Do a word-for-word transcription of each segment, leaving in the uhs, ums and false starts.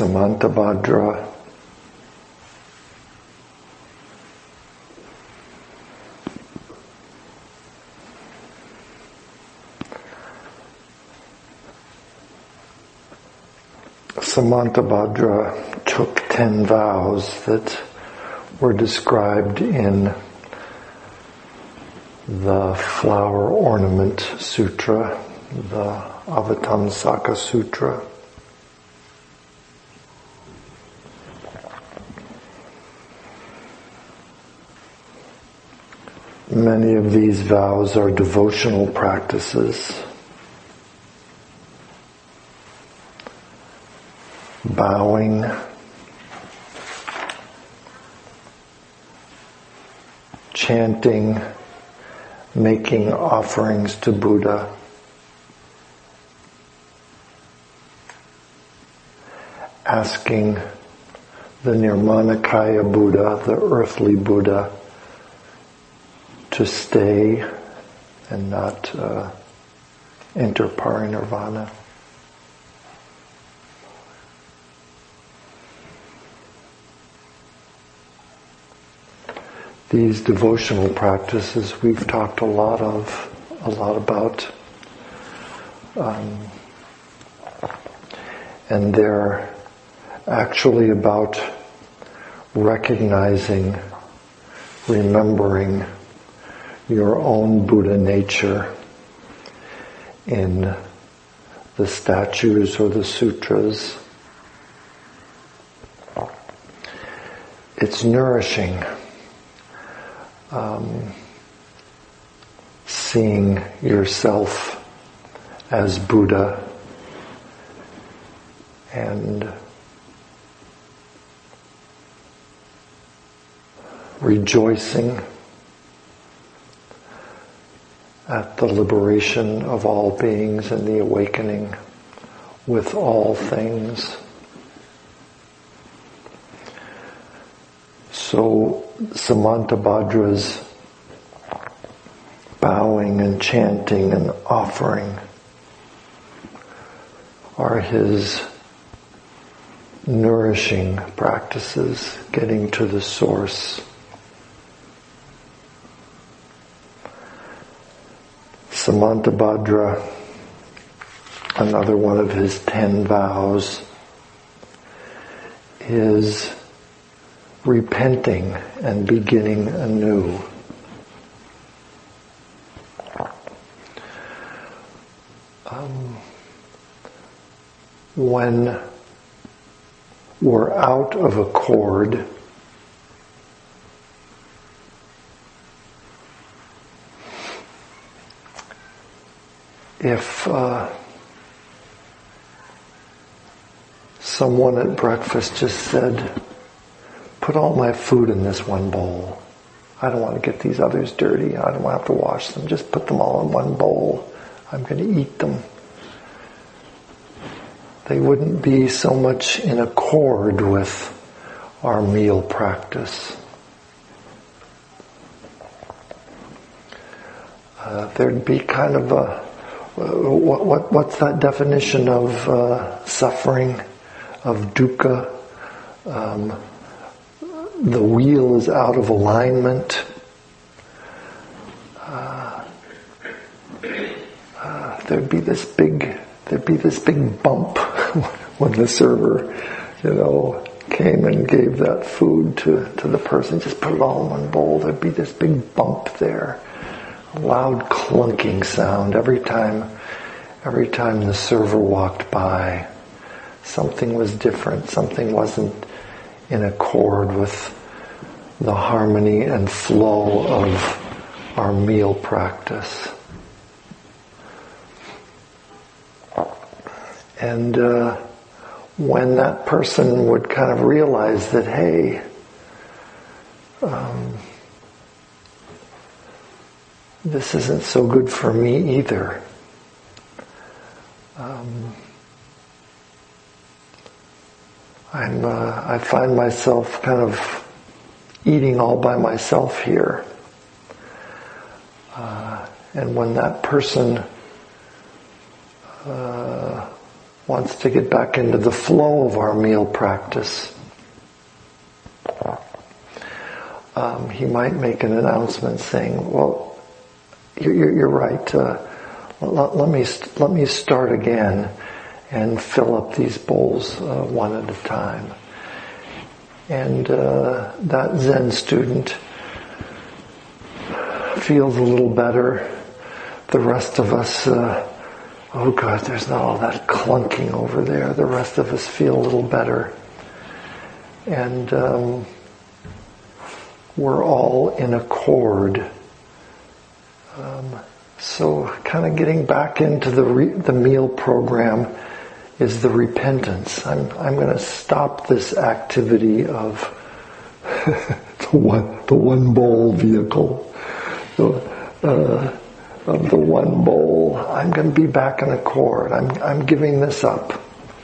Samantabhadra, Samantabhadra took ten vows that were described in the Flower Ornament Sutra, the Avatamsaka Sutra. Many of these vows are devotional practices. Bowing, chanting, making offerings to Buddha, asking the Nirmanakaya Buddha, the earthly Buddha, to stay and not uh, enter parinirvana. These devotional practices we've talked a lot of, a lot about, um, and they're actually about recognizing, remembering your own Buddha nature in the statues or the sutras. It's nourishing. Um, seeing yourself as Buddha and rejoicing at the liberation of all beings and the awakening with all things. So Samantabhadra's bowing and chanting and offering are his nourishing practices, getting to the source. Samantabhadra, another one of his ten vows, is repenting and beginning anew. Um, when we're out of accord, if uh, someone at breakfast just said, "Put all my food in this one bowl. I don't want to get these others dirty. I don't want to have to wash them. Just put them all in one bowl. I'm going to eat them." They wouldn't be so much in accord with our meal practice. Uh, there'd be kind of a, what, what, what's that definition of uh, suffering, of dukkha? Um, the wheel is out of alignment. Uh, uh, there'd be this big, there'd be this big bump when the server, you know, came and gave that food to, to the person. Just put it all in one bowl. There'd be this big bump there, a loud clunking sound every time, every time the server walked by. Something was different. Something wasn't in accord with the harmony and flow of our meal practice. And uh, when that person would kind of realize that, hey, um, this isn't so good for me either. Um, I'm, uh, I find myself kind of eating all by myself here. Uh, and when that person, uh, wants to get back into the flow of our meal practice, um, he might make an announcement saying, well, you're, you're right, uh, let, let me let me start again and fill up these bowls uh, one at a time. And uh, that Zen student feels a little better. The rest of us, uh, oh God, there's not all that clunking over there. The rest of us feel a little better. And um, we're all in accord. Um, so kind of getting back into the re- the meal program is the repentance. I'm I'm going to stop this activity of the one the one bowl vehicle, the, uh, of the one bowl. I'm going to be back in accord. I'm I'm giving this up.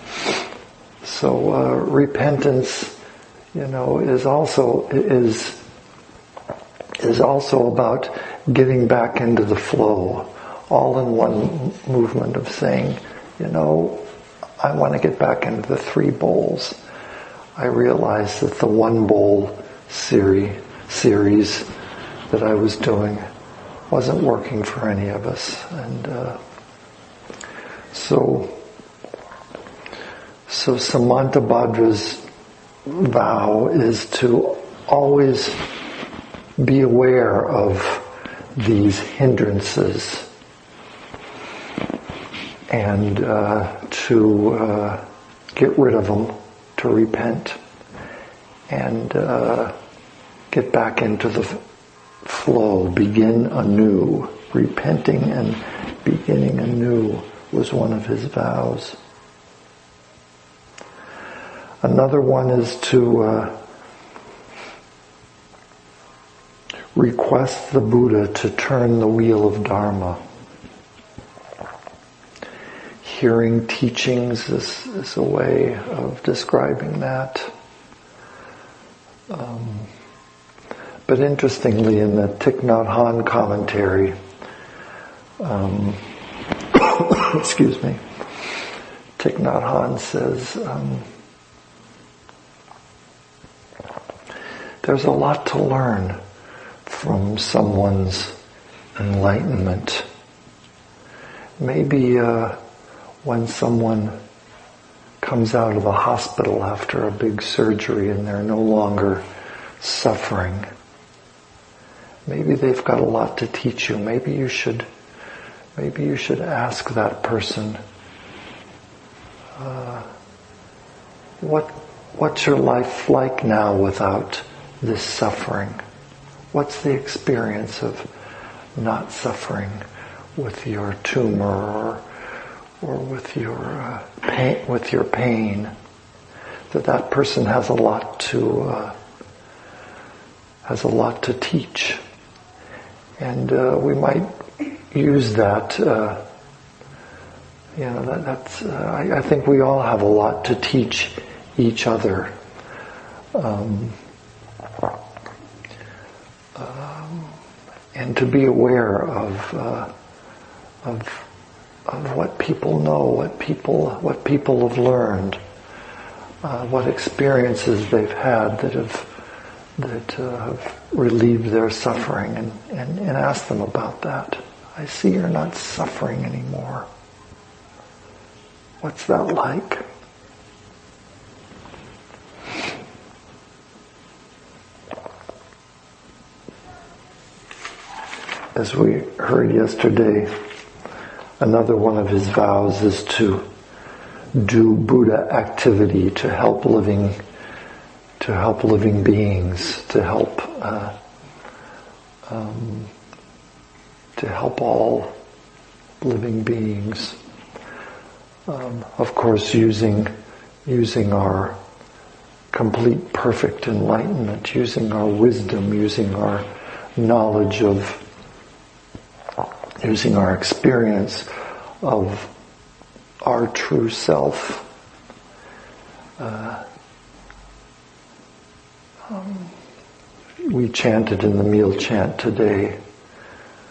So uh, repentance, you know, is also is is also about getting back into the flow, all in one movement of saying, you know, I want to get back into the three bowls. I realized that the one bowl series, series that I was doing wasn't working for any of us. And uh, so, so Samantabhadra's vow is to always be aware of these hindrances and uh, to uh, get rid of them, to repent, and uh, get back into the f- flow, begin anew. Repenting and beginning anew was one of his vows. Another one is to uh, request the Buddha to turn the wheel of Dharma. Hearing teachings is, is a way of describing that. Um, but interestingly, in the Thich Nhat Hanh commentary, um, excuse me, Thich Nhat Hanh says, um, there's a lot to learn from someone's enlightenment. Maybe uh, when someone comes out of the hospital after a big surgery and they're no longer suffering, maybe they've got a lot to teach you. Maybe you should, maybe you should ask that person, uh, what, what's your life like now without this suffering? What's the experience of not suffering with your tumor or or with your uh, pain, with your pain? That that person has a lot to uh, has a lot to teach, and uh, we might use that. Uh, you know, that, that's. Uh, I, I think we all have a lot to teach each other. Um, um, and to be aware of uh, of. of what people know, what people what people have learned, uh, what experiences they've had that have that uh, have relieved their suffering, and, and, and ask them about that. I see you're not suffering anymore. What's that like? As we heard yesterday, another one of his vows is to do Buddha activity to help living, to help living beings, to help, uh, um, to help all living beings. Um, of course, using using our complete, perfect enlightenment, using our wisdom, using our knowledge of. Using our experience of our true self. Uh, um, we chanted in the meal chant today,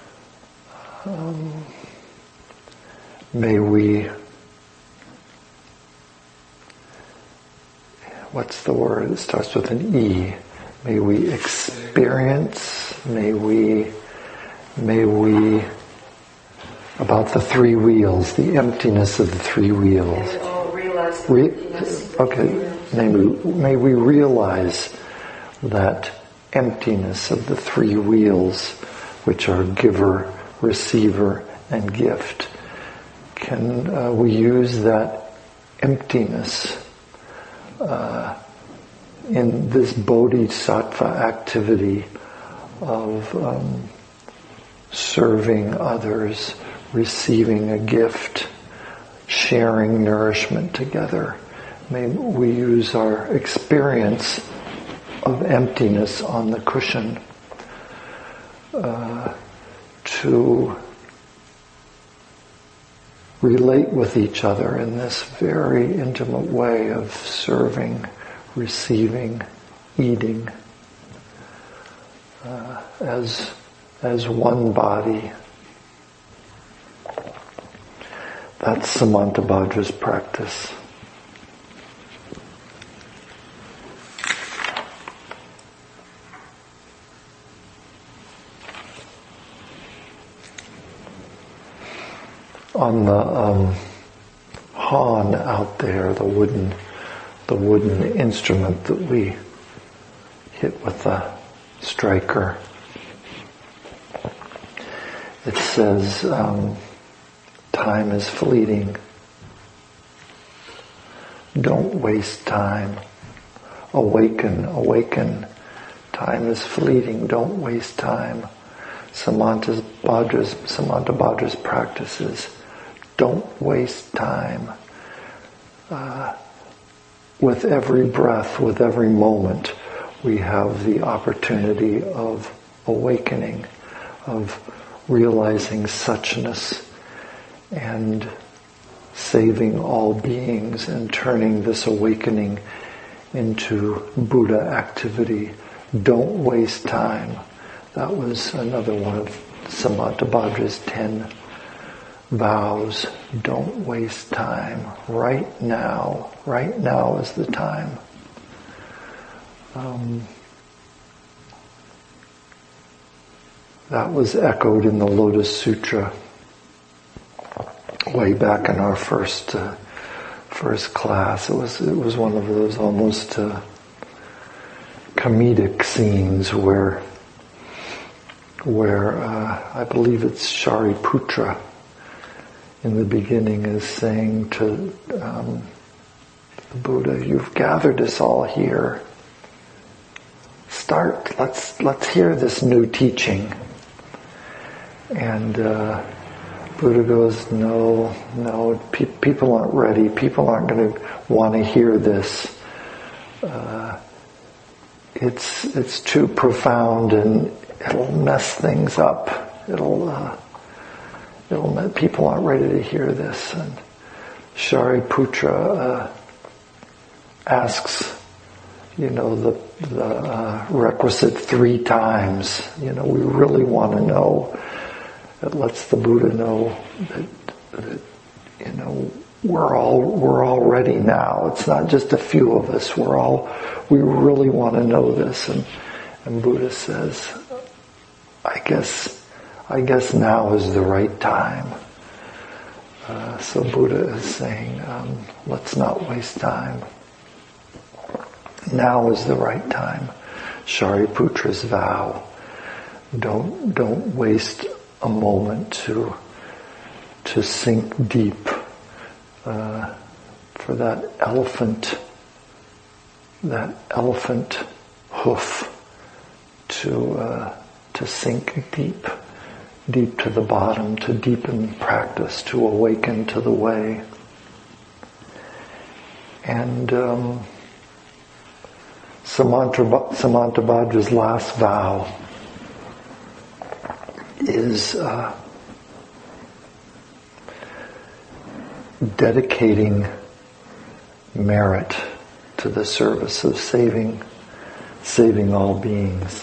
um, may we what's the word? It starts with an E. May we experience, may we, may we, about the three wheels, the emptiness of the three wheels. May we all realize the Re- emptiness. okay, may we, may we realize that emptiness of the three wheels, which are giver, receiver, and gift. Can uh, we use that emptiness uh, in this bodhisattva activity of um, serving others, receiving a gift, sharing nourishment together? May we use our experience of emptiness on the cushion uh, to relate with each other in this very intimate way of serving, receiving, eating uh, as as one body. That's Samantabhadra's practice. On the um, han out there, the wooden, the wooden instrument that we hit with the striker, it says, um, time is fleeting. Don't waste time. Awaken, awaken. Time is fleeting. Don't waste time. Samantabhadra's, Samantabhadra's practices. Don't waste time. Uh, with every breath, with every moment, we have the opportunity of awakening, of realizing suchness and saving all beings and turning this awakening into Buddha activity. Don't waste time. That was another one of Samantabhadra's ten vows. Don't waste time. Right now. Right now is the time. Um, that was echoed in the Lotus Sutra way back in our first uh, first class. It was it was one of those almost uh, comedic scenes where where uh, I believe it's Shariputra in the beginning is saying to um, the Buddha, "You've gathered us all here. Start. Let's let's hear this new teaching." And uh, Buddha goes, "No, no. Pe- people aren't ready. People aren't going to want to hear this. Uh, it's it's too profound and it'll mess things up. It'll." Uh, It'll, people aren't ready to hear this." And Shariputra uh, asks, you know, the, the uh, requisite three times. You know, we really want to know. It lets the Buddha know that, that you know, we're all we're all ready now. It's not just a few of us. We're all we really want to know this. And and Buddha says, I guess. I guess now is the right time. Uh, so Buddha is saying, um, let's not waste time. Now is the right time. Shariputra's vow. Don't don't waste a moment to to sink deep uh, for that elephant that elephant hoof to uh, to sink deep. Deep to the bottom, to deepen practice, to awaken to the way. And um, Samantabhadra's last vow is uh, dedicating merit to the service of saving, saving all beings.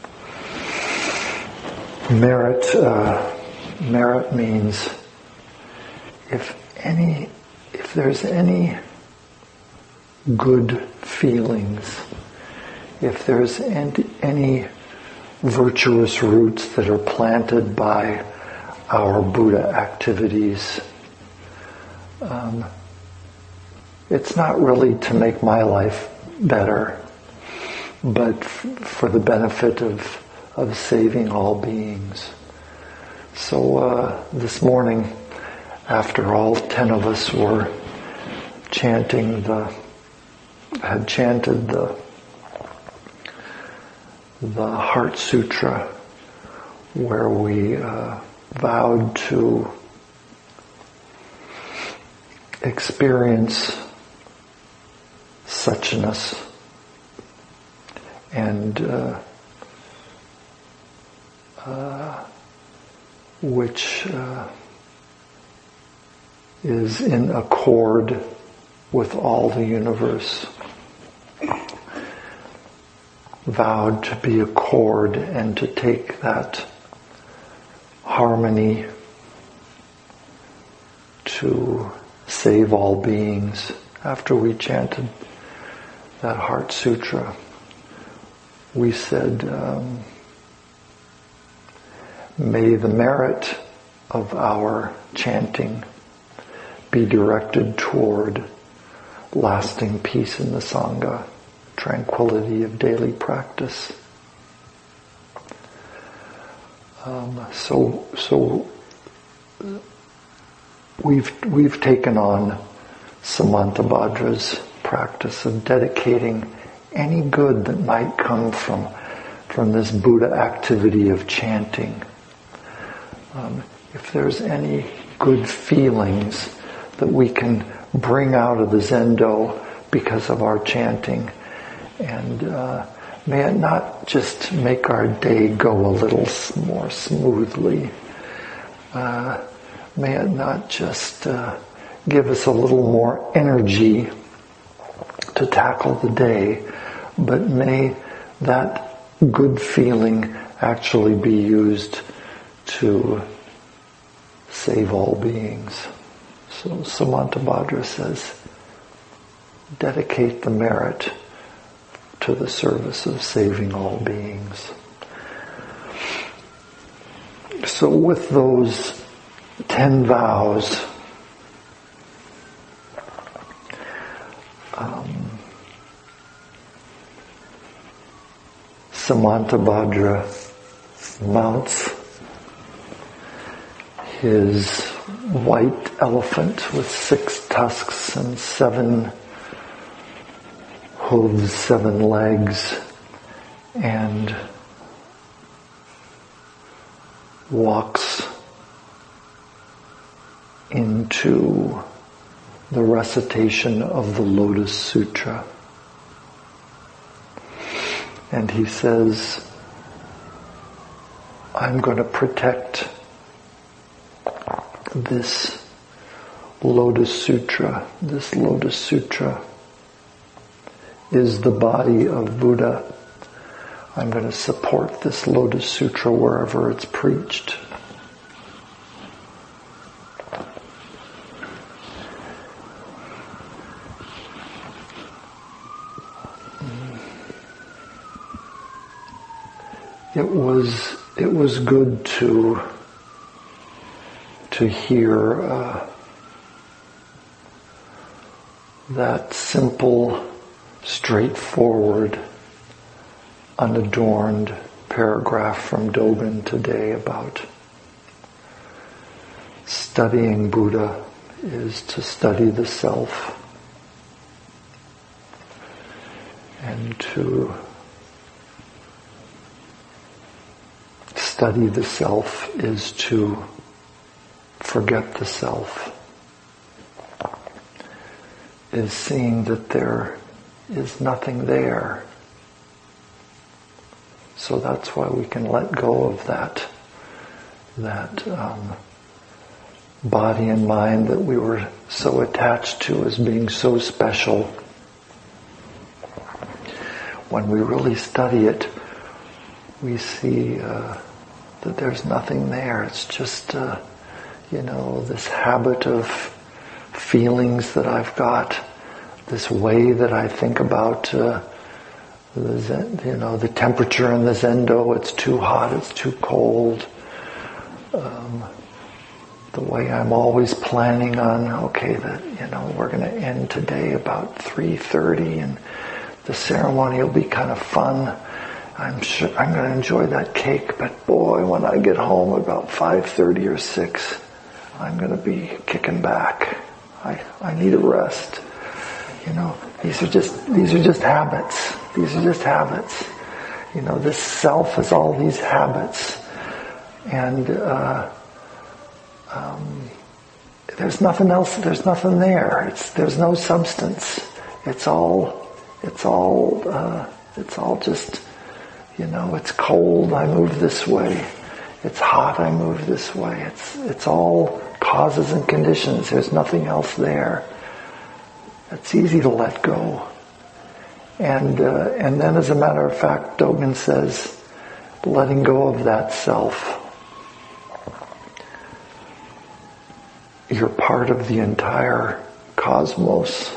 Merit, uh, merit means if any, if there's any good feelings, if there's any virtuous roots that are planted by our Buddha activities, um, it's not really to make my life better, but f- for the benefit of of saving all beings. So uh, this morning, after all ten of us were chanting the, had chanted the the Heart Sutra, where we uh, vowed to experience suchness and uh, uh, which uh, is in accord with all the universe, vowed to be accord and to take that harmony to save all beings. After we chanted that Heart Sutra, we said, um, may the merit of our chanting be directed toward lasting peace in the Sangha, tranquility of daily practice. Um, so, so we've we've taken on Samantabhadra's practice of dedicating any good that might come from from this Buddha activity of chanting. Um, if there's any good feelings that we can bring out of the Zendo because of our chanting, and uh, may it not just make our day go a little more smoothly. Uh, may it not just uh, give us a little more energy to tackle the day, but may that good feeling actually be used to save all beings. So Samantabhadra says, dedicate the merit to the service of saving all beings. So with those ten vows, um, Samantabhadra mounts his white elephant with six tusks and seven hooves, seven legs, and walks into the recitation of the Lotus Sutra. And he says, I'm going to protect this Lotus Sutra. This Lotus Sutra is the body of Buddha. I'm going to support this Lotus Sutra wherever it's preached. It was it was good to to hear uh, that simple, straightforward, unadorned paragraph from Dogen today about studying Buddha is to study the self, and to study the self is to forget the self, is seeing that there is nothing there. So that's why we can let go of that, that um, body and mind that we were so attached to as being so special. When we really study it, we see uh, that there's nothing there. It's just, uh, you know, this habit of feelings that I've got this way that I think about uh, the zen, you know, the temperature in the zendo. It's too hot, it's too cold. Um, the way I'm always planning on, okay, that, you know, we're going to end today about three thirty and the ceremony will be kind of fun. I'm sure I'm going to enjoy that cake, but boy, when I get home about five thirty or six, I'm going to be kicking back. I, I need a rest. You know, these are just, these are just habits. These are just habits. You know, this self is all these habits. And, uh, um, there's nothing else, there's nothing there. It's, there's no substance. It's all, it's all, uh, it's all just, you know, it's cold, I move this way. It's hot, I move this way. It's, it's all causes and conditions. There's nothing else there. It's easy to let go. And, uh, and then as a matter of fact, Dogen says, letting go of that self. You're part of the entire cosmos.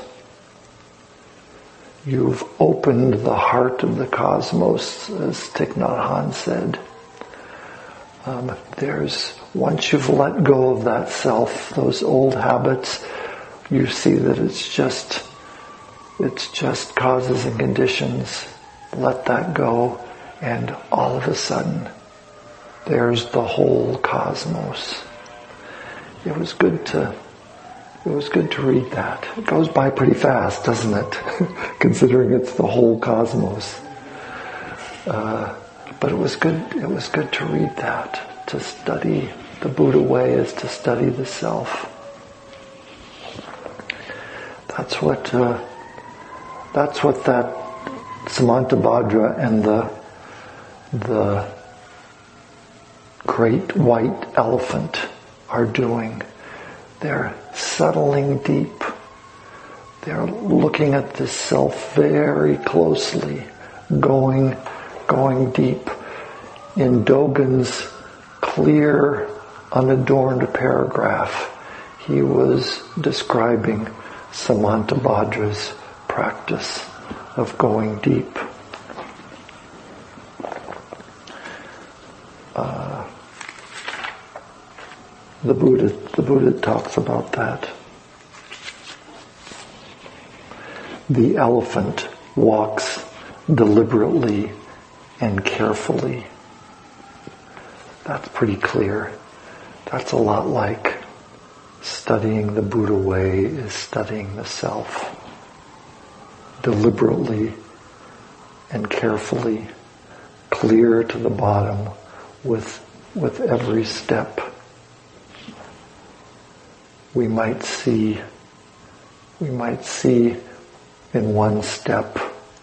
You've opened the heart of the cosmos, as Thich Nhat Hanh said. Um, there's, once you've let go of that self, those old habits, you see that it's just, it's just causes and conditions. Let that go, and all of a sudden, there's the whole cosmos. It was good to, it was good to read that. It goes by pretty fast, doesn't it? Considering it's the whole cosmos. Uh, but it was good, it was good to read that. To study the Buddha way is to study the self. That's what, uh, that's what that Samantabhadra and the, the great white elephant are doing. They're settling deep. They're looking at this self very closely, going, going deep. In Dogen's clear, unadorned paragraph, he was describing Samantabhadra's practice of going deep. Uh, the Buddha, the Buddha talks about that. The elephant walks deliberately and carefully. That's pretty clear. That's a lot like studying the Buddha way is studying the self. Deliberately and carefully, clear to the bottom with, with every step. We might see, we might see in one step,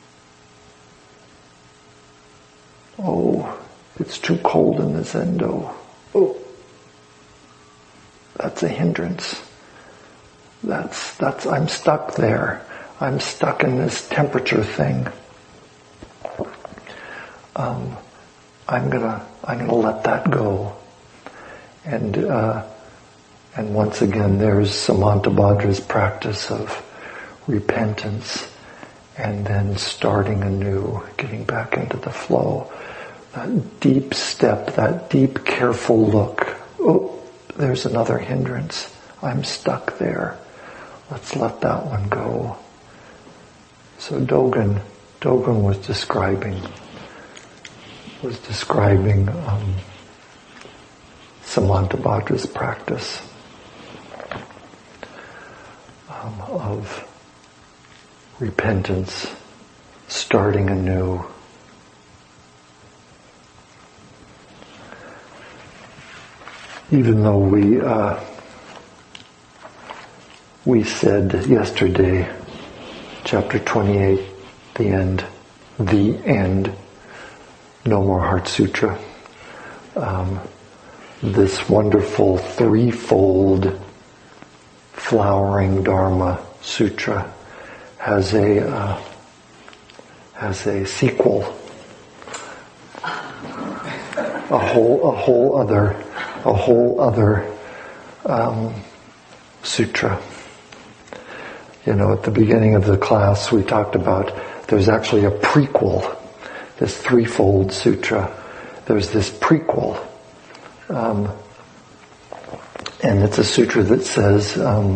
oh, it's too cold in the zendo. Oh, that's a hindrance. That's, that's, I'm stuck there. I'm stuck in this temperature thing. Um, I'm gonna, I'm gonna let that go. And, uh, and once again, there's Samantabhadra's practice of repentance and then starting anew, getting back into the flow. That deep step, that deep careful look. Oh, there's another hindrance. I'm stuck there. Let's let that one go. So Dogen, Dogen was describing, was describing um, Samantabhadra's practice um, of repentance, starting anew. Even though we uh, we said yesterday, chapter twenty-eight, the end, the end, No More Heart Sutra, um, this wonderful threefold flowering Dharma Sutra has a uh, has a sequel, a whole a whole other. a whole other um, sutra. You know, at the beginning of the class we talked about there's actually a prequel, this threefold sutra. There's this prequel. Um, and it's a sutra that says, um,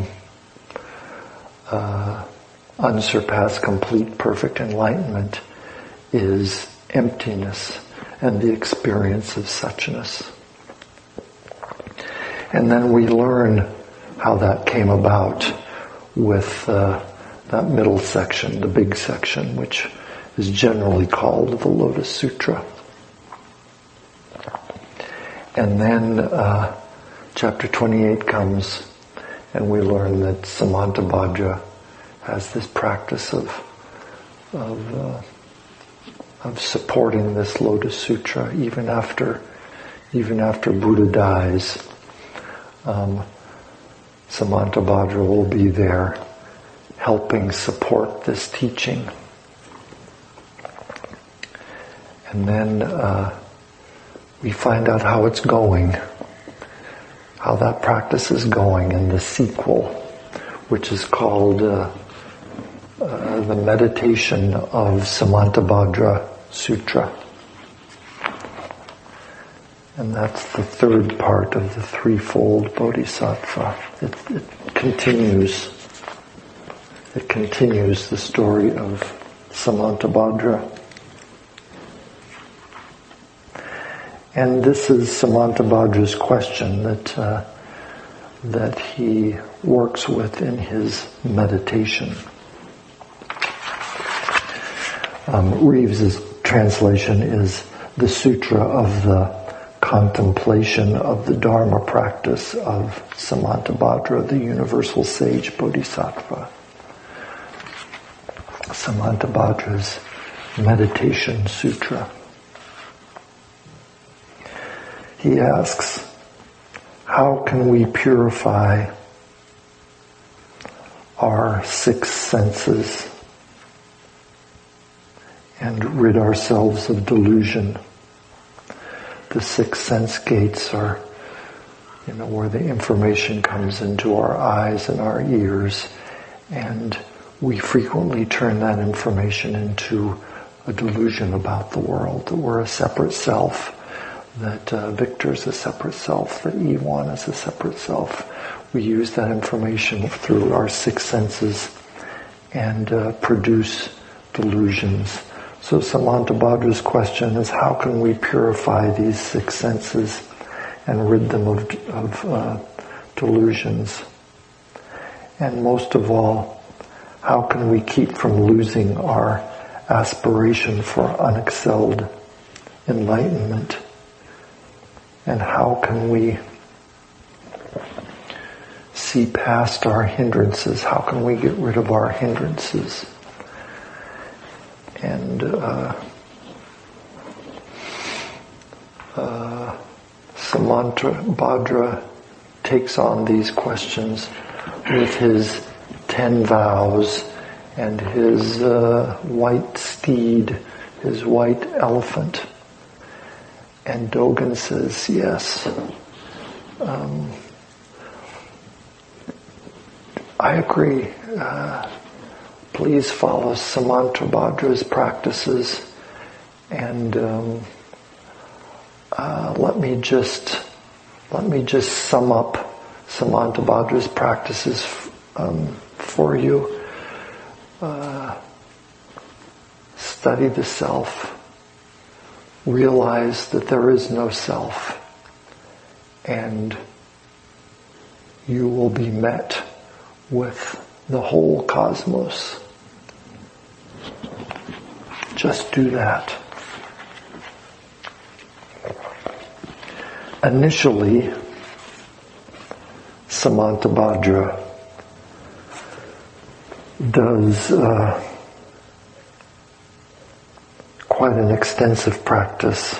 uh, unsurpassed, complete, perfect enlightenment is emptiness and the experience of suchness. And then we learn how that came about with uh, that middle section, the big section, which is generally called the Lotus Sutra. And then uh, chapter twenty-eight comes, and we learn that Samantabhadra has this practice of of, uh, of supporting this Lotus Sutra even after even after Buddha dies. Um, Samantabhadra will be there helping support this teaching. And then uh, we find out how it's going, how that practice is going in the sequel, which is called uh, uh, the Meditation of Samantabhadra Sutra. And that's the third part of the threefold bodhisattva. It, it continues. It continues the story of Samantabhadra. And this is Samantabhadra's question that uh, that he works with in his meditation. Um, Reeves's translation is the Sutra of the Contemplation of the Dharma Practice of Samantabhadra, the Universal Sage Bodhisattva. Samantabhadra's Meditation Sutra. He asks, how can we purify our six senses and rid ourselves of delusion? The six sense gates are, you know, where the information comes into our eyes and our ears, and we frequently turn that information into a delusion about the world, that we're a separate self, that uh, Victor's a separate self, that Iwan is a separate self. We use that information through our six senses and uh, produce delusions. So Samantabhadra's question is, how can we purify these six senses and rid them of, of uh, delusions? And most of all, how can we keep from losing our aspiration for unexcelled enlightenment? And how can we see past our hindrances? How can we get rid of our hindrances? And uh, uh, Samantabhadra takes on these questions with his ten vows and his uh, white steed, his white elephant. And Dogen says, yes, um, I agree. Uh, please follow Samantabhadra's practices, and um, uh, let me just let me just sum up Samantabhadra's practices um, for you. Uh, study the self. Realize that there is no self, and you will be met with the whole cosmos. Just do that. Initially, Samantabhadra does uh, quite an extensive practice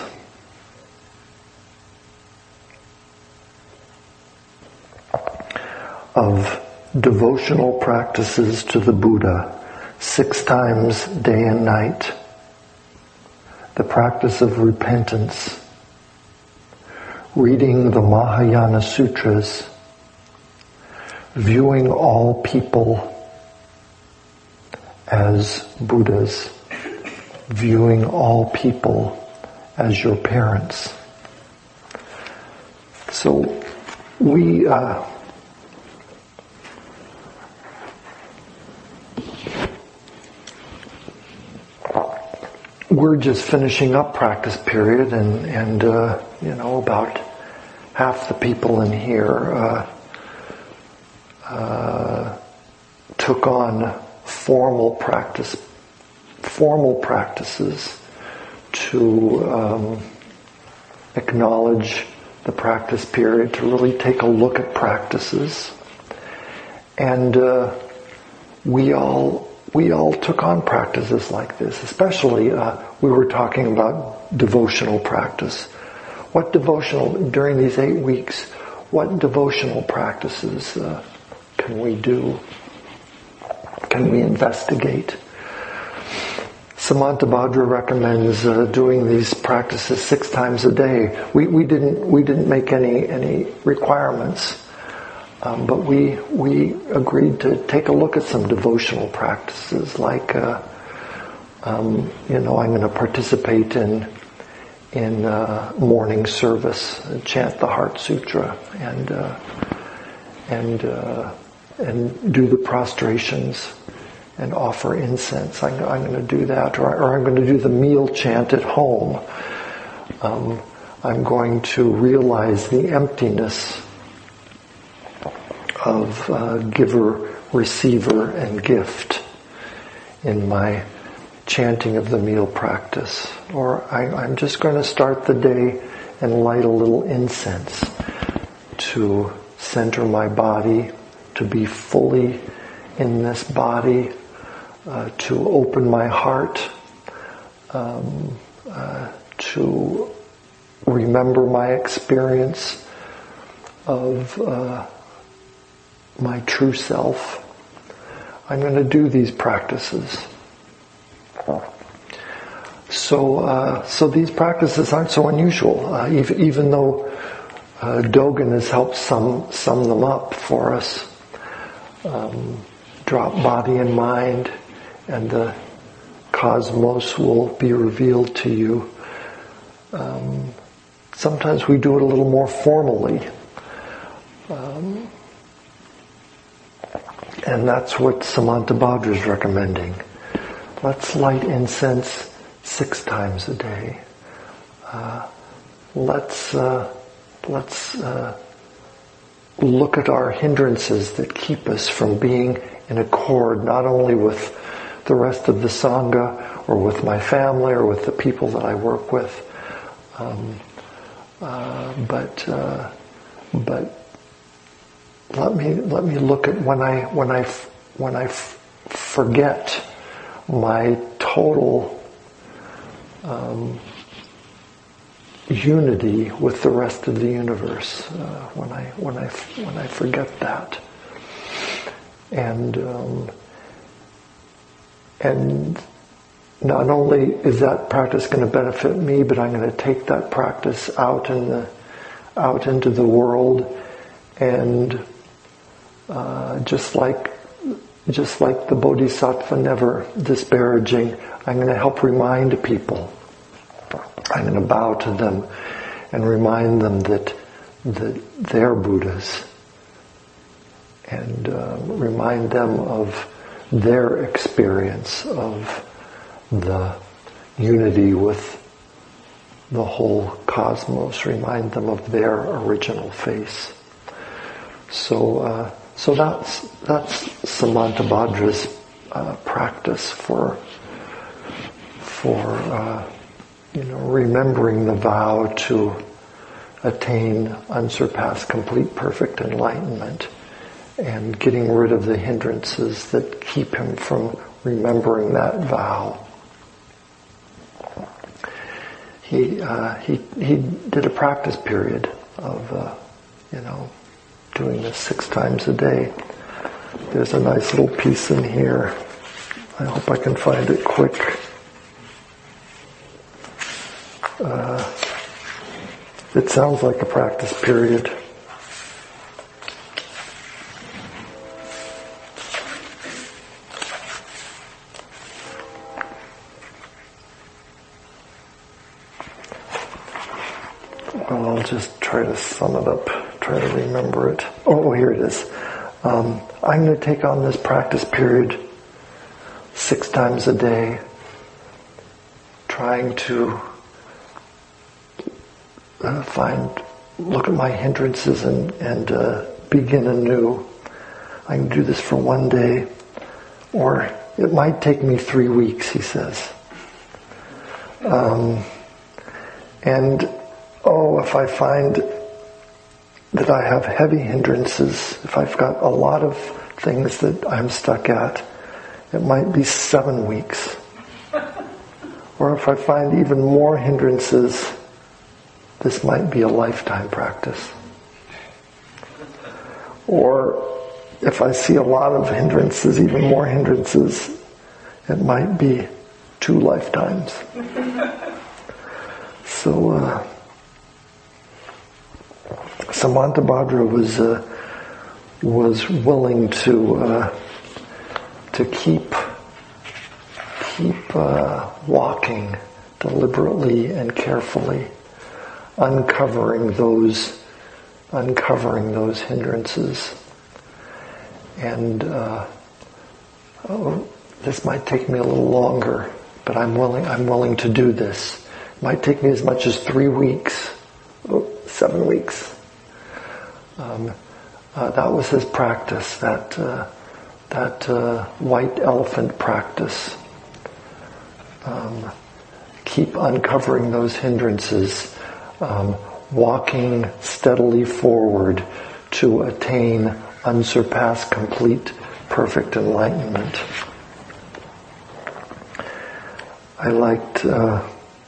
of devotional practices to the Buddha six times day and night. The practice of repentance, reading the Mahayana Sutras, viewing all people as Buddhas, viewing all people as your parents. So we uh, we're just finishing up practice period, and and uh, you know, about half the people in here uh, uh, took on formal practice, formal practices to um, acknowledge the practice period, to really take a look at practices, and uh, we all we all took on practices like this. Especially, uh, we were talking about devotional practice. What devotional during these eight weeks? What devotional practices uh, can we do? Can we investigate? Samantabhadra recommends uh, doing these practices six times a day. We we didn't we didn't make any any requirements, um, but we we agreed to take a look at some devotional practices, like uh, um, you know, I'm going to participate in in uh, morning service, and chant the Heart Sutra, and uh, and uh, and do the prostrations, and offer incense. I'm, I'm going to do that, or, or I'm going to do the meal chant at home. Um, I'm going to realize the emptiness of uh, giver, receiver, and gift in my chanting of the meal practice. Or I, I'm just going to start the day and light a little incense to center my body, to be fully in this body, Uh, to open my heart, um, uh, to remember my experience of uh, my true self. I'm going to do these practices. So, uh, so these practices aren't so unusual, uh, even, even though uh, Dogen has helped sum sum them up for us. Um, drop body and mind, and the cosmos will be revealed to you. Um, sometimes we do it a little more formally. Um, and that's what Samantabhadra is recommending. Let's light incense six times a day. Uh, let's uh, let's uh, look at our hindrances that keep us from being in accord, not only with the rest of the Sangha, or with my family, or with the people that I work with, um, uh, but uh, but let me let me look at when I when I when I f- forget my total um, unity with the rest of the universe. Uh, when I when I when I forget that, and um, And not only is that practice going to benefit me, but I'm going to take that practice out in the, out into the world, and uh, just like just like the Bodhisattva never disparaging, I'm going to help remind people. I'm going to bow to them and remind them that that they're Buddhas, and uh, remind them of their experience of the unity with the whole cosmos, remind them of their original face. So, uh, so that's that's Samantabhadra's uh, practice for for uh, you know, remembering the vow to attain unsurpassed, complete, perfect enlightenment, and getting rid of the hindrances that keep him from remembering that vow. He uh, he he did a practice period of uh, you know doing this six times a day. There's a nice little piece in here. I hope I can find it quick. Uh, it sounds like a practice period. Well, I'll just try to sum it up, try to remember it. Oh, here it is. Um, I'm going to take on this practice period six times a day, trying to uh, find, look at my hindrances and, and uh, begin anew. I can do this for one day, or it might take me three weeks, he says. Um, and, oh, if I find that I have heavy hindrances, if I've got a lot of things that I'm stuck at, it might be seven weeks. Or if I find even more hindrances, this might be a lifetime practice. Or if I see a lot of hindrances, even more hindrances, it might be two lifetimes. So, uh, Samantabhadra was uh, was willing to uh, to keep keep uh, walking deliberately and carefully, uncovering those uncovering those hindrances. And uh, oh, this might take me a little longer, but I'm willing. I'm willing to do this. It might take me as much as three weeks, oh, seven weeks. Um, uh, that was his practice. That uh, that uh, white elephant practice. Um, keep uncovering those hindrances, um, walking steadily forward to attain unsurpassed, complete, perfect enlightenment. I liked, uh,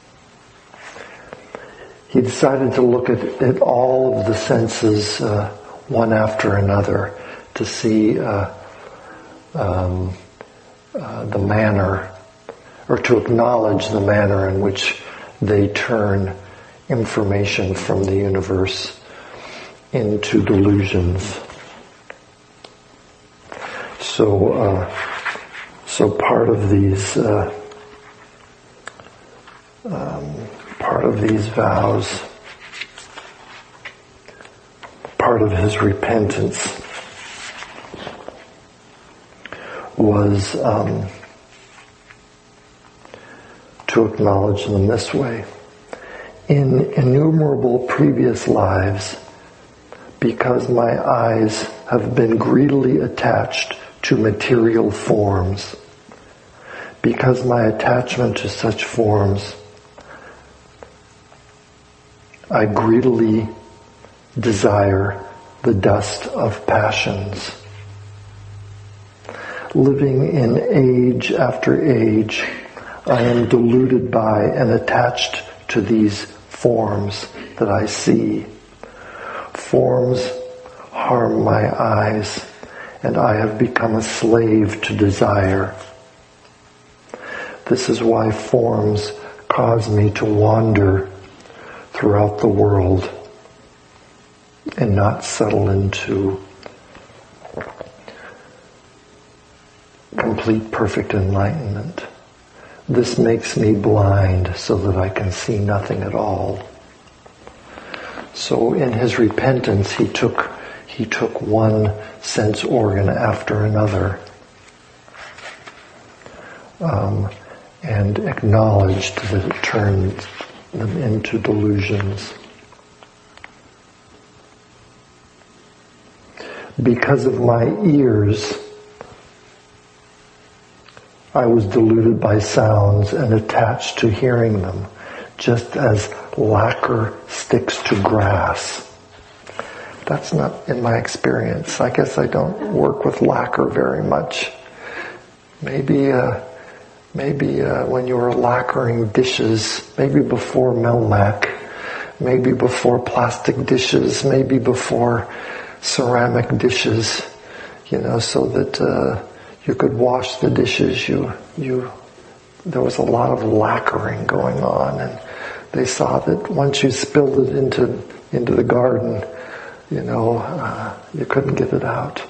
he decided to look at, at all of the senses uh, one after another to see uh, um, uh, the manner, or to acknowledge the manner in which they turn information from the universe into delusions. So, uh, so part of these, uh, um, part of these vows, part of his repentance was um, to acknowledge them this way. In innumerable previous lives, because my eyes have been greedily attached to material forms, because my attachment to such forms, I greedily desire the dust of passions. Living in age after age, I am deluded by and attached to these forms that I see. Forms harm my eyes, and I have become a slave to desire. This is why forms cause me to wander throughout the world and not settle into complete, perfect enlightenment. This makes me blind so that I can see nothing at all. So in his repentance, he took he took one sense organ after another, um, and acknowledged that it turned them into delusions. Because of my ears, I was deluded by sounds and attached to hearing them, just as lacquer sticks to grass. That's not in my experience. I guess I don't work with lacquer very much. Maybe, uh, maybe uh, when you were lacquering dishes, maybe before Melmac, maybe before plastic dishes, maybe before ceramic dishes, you know, so that uh, you could wash the dishes. You, you, there was a lot of lacquering going on, and they saw that once you spilled it into into the garden, you know, uh, you couldn't get it out.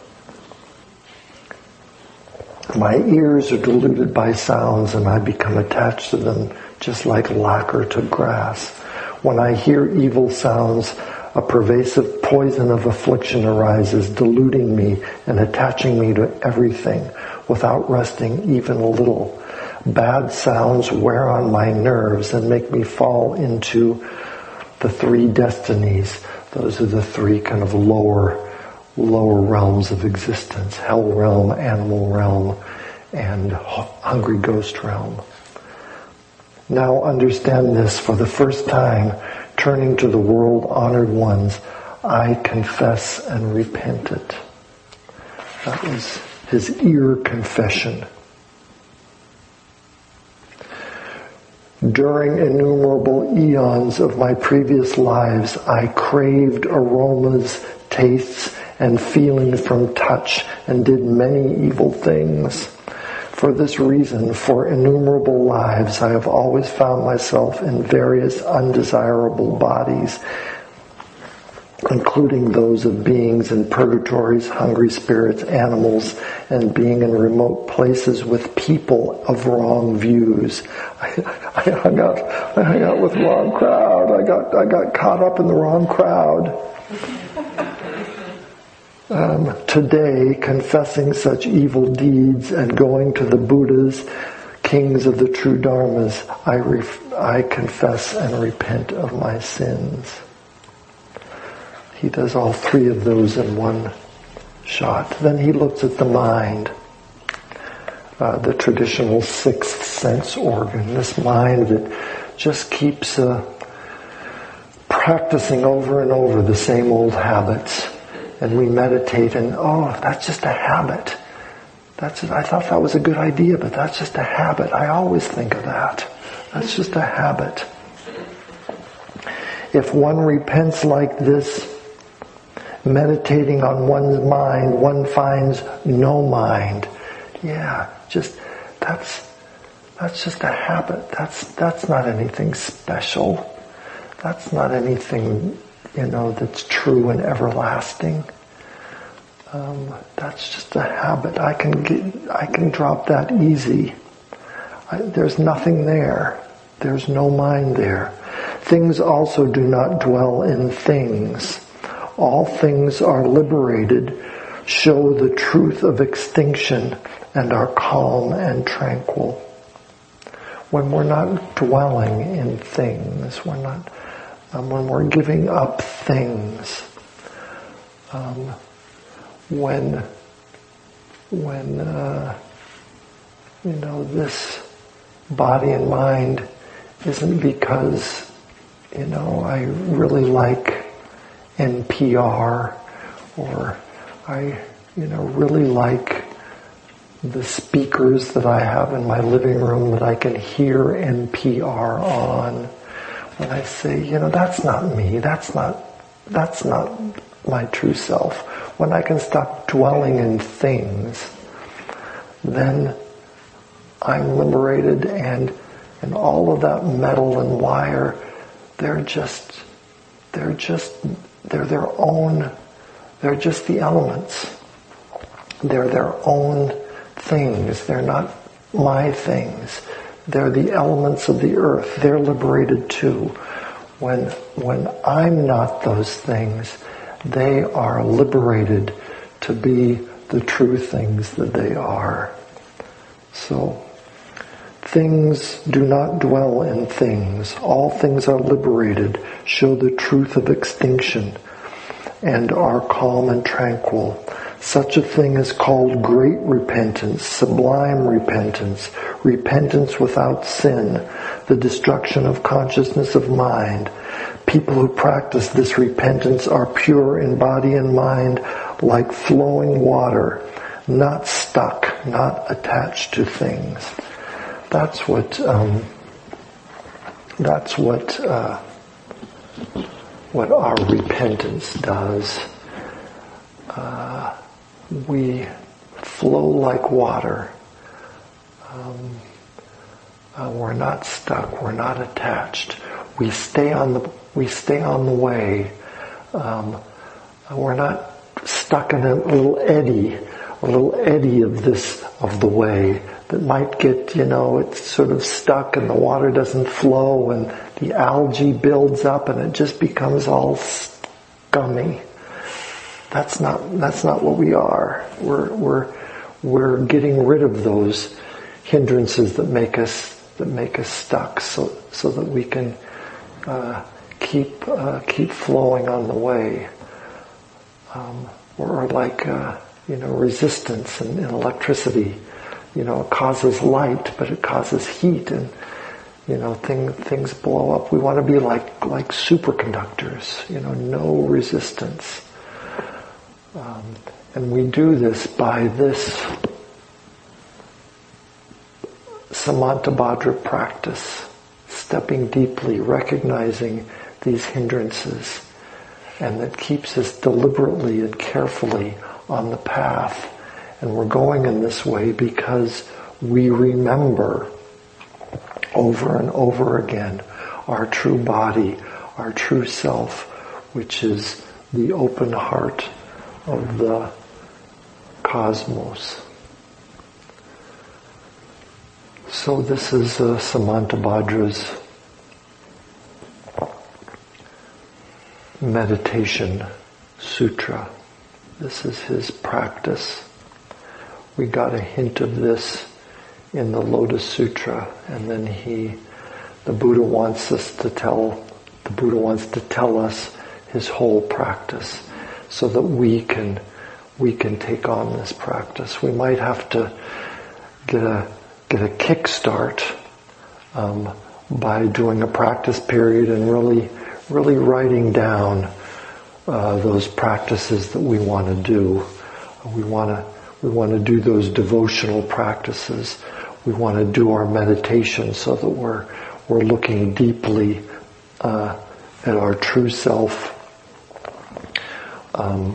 My ears are deluded by sounds, and I become attached to them just like lacquer to grass. When I hear evil sounds, a pervasive poison of affliction arises, deluding me and attaching me to everything without resting even a little. Bad sounds wear on my nerves and make me fall into the three destinies. Those are the three kind of lower, lower realms of existence. Hell realm, animal realm, and hungry ghost realm. Now understand this, for the first time, turning to the world-honored ones, I confess and repent it. That was his ear confession. During innumerable eons of my previous lives, I craved aromas, tastes, and feelings from touch and did many evil things. For this reason, for innumerable lives, I have always found myself in various undesirable bodies, including those of beings in purgatories, hungry spirits, animals, and being in remote places with people of wrong views. I, I hung out, I hung out with the wrong crowd. I got, I got caught up in the wrong crowd. Um, today, confessing such evil deeds and going to the Buddhas, kings of the true dharmas, I, ref- I confess and repent of my sins. He does all three of those in one shot. Then he looks at the mind, uh, the traditional sixth sense organ, this mind that just keeps uh, practicing over and over the same old habits. And we meditate and, oh, that's just a habit. That's I thought that was a good idea, but that's just a habit. I always think of that. That's just a habit. If one repents like this, meditating on one's mind, one finds no mind. Yeah, just, that's, that's just a habit. That's, that's not anything special. That's not anything, you know, that's true and everlasting. Um, that's just a habit. I can get, I can drop that easy. I, there's nothing there. There's no mind there. Things also do not dwell in things. All things are liberated, show the truth of extinction, and are calm and tranquil. When we're not dwelling in things, we're not, um, when we're giving up things, um, when, when, uh, you know, this body and mind isn't because, you know, I really like N P R, or I, you know, really like the speakers that I have in my living room that I can hear N P R on. When I say, you know, that's not me, that's not, that's not my true self. When I can stop dwelling in things, then I'm liberated, and, and all of that metal and wire, they're just, they're just, they're their own, they're just the elements. They're their own things. They're not my things. They're the elements of the earth. They're liberated too. When, when I'm not those things, they are liberated to be the true things that they are. So, things do not dwell in things. All things are liberated, show the truth of extinction, and are calm and tranquil. Such a thing is called great repentance, sublime repentance, repentance without sin, the destruction of consciousness of mind. People who practice this repentance are pure in body and mind, like flowing water, not stuck, not attached to things. That's what, um, that's what, uh, what our repentance does. Uh, we flow like water. Um, uh, we're not stuck. We're not attached. We stay on the, we stay on the way. Um, we're not stuck in a little eddy a little eddy of this, of the way that might get, you know, it's sort of stuck and the water doesn't flow and the algae builds up and it just becomes all scummy. That's not, that's not what we are. We're, we're, we're getting rid of those hindrances that make us, that make us stuck so, so that we can, uh, keep, uh, keep flowing on the way. Um, or like, uh, you know, resistance and, and electricity. You know, it causes light, but it causes heat, and you know, thing, things blow up. We want to be like like superconductors. You know, no resistance. Um, and we do this by this Samantabhadra practice, stepping deeply, recognizing these hindrances, and that keeps us deliberately and carefully on the path. And we're going in this way because we remember over and over again our true body, our true self, which is the open heart of the cosmos. So this is uh, Samantabhadra's meditation sutra. This is his practice. We got a hint of this in the Lotus Sutra, and then he, the Buddha wants us to tell, the Buddha wants to tell us his whole practice, so that we can, we can take on this practice. We might have to get a get a kickstart um, by doing a practice period and really, really writing down uh, those practices that we want to do. We want to. We want to do those devotional practices. We want to do our meditation so that we're we're looking deeply uh, at our true self. Um,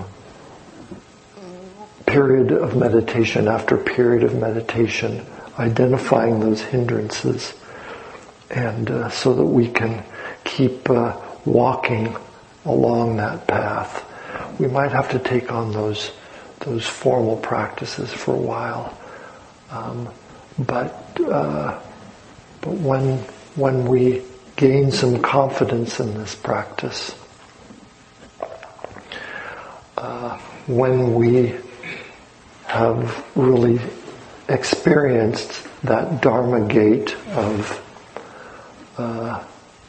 period of meditation after period of meditation, identifying those hindrances, and uh, so that we can keep uh, walking along that path. We might have to take on those. those formal practices for a while, um, but uh, but when when we gain some confidence in this practice, uh, when we have really experienced that Dharma gate of uh,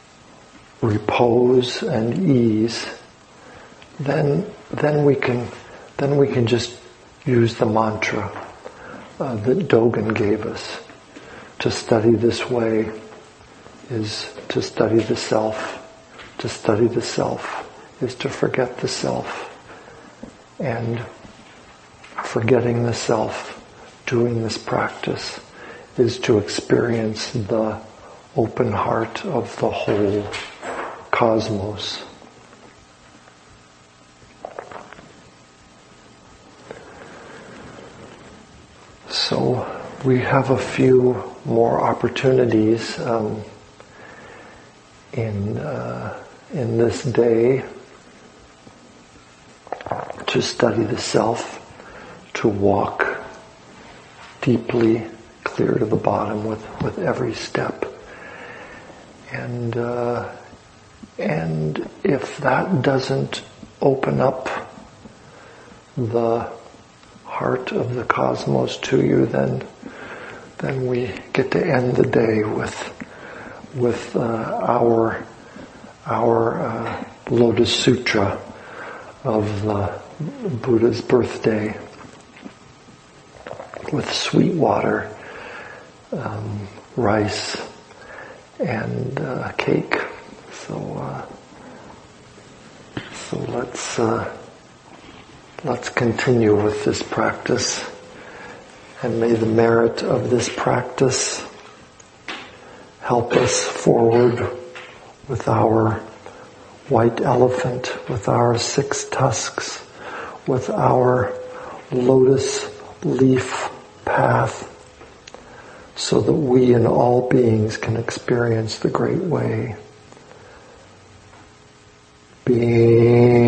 repose and ease, then then we can. Then we can just use the mantra uh, that Dogen gave us. To study this way is to study the self. To study the self is to forget the self. And forgetting the self, doing this practice, is to experience the open heart of the whole cosmos. So we have a few more opportunities um, in uh, in this day to study the self, to walk deeply, clear to the bottom with, with every step. And uh, and if that doesn't open up the heart of the cosmos to you, then then we get to end the day with with uh, our our uh, Lotus Sutra of the Buddha's birthday, with sweet water, um, rice, and uh, cake. So uh, so let's. Uh, Let's continue with this practice, and may the merit of this practice help us forward with our white elephant, with our six tusks, with our lotus leaf path, so that we and all beings can experience the great way. Being